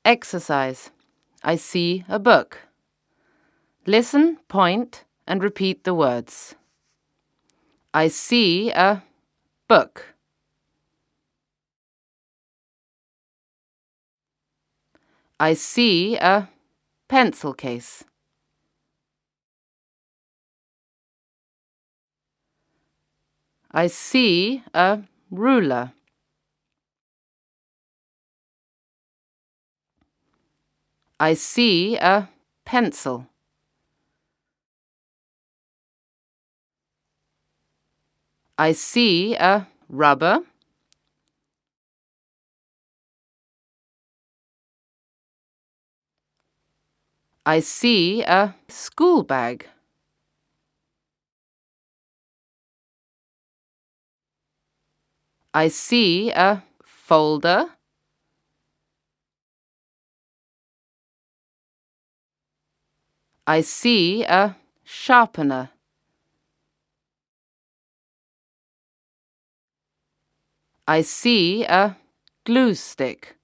Exercise. I see a book. Listen, point, and repeat the words. I see a book. I see a pencil case. I see a ruler. I see a pencil. I see a rubber. I see a school bag. I see a folder. I see a sharpener. I see a glue stick.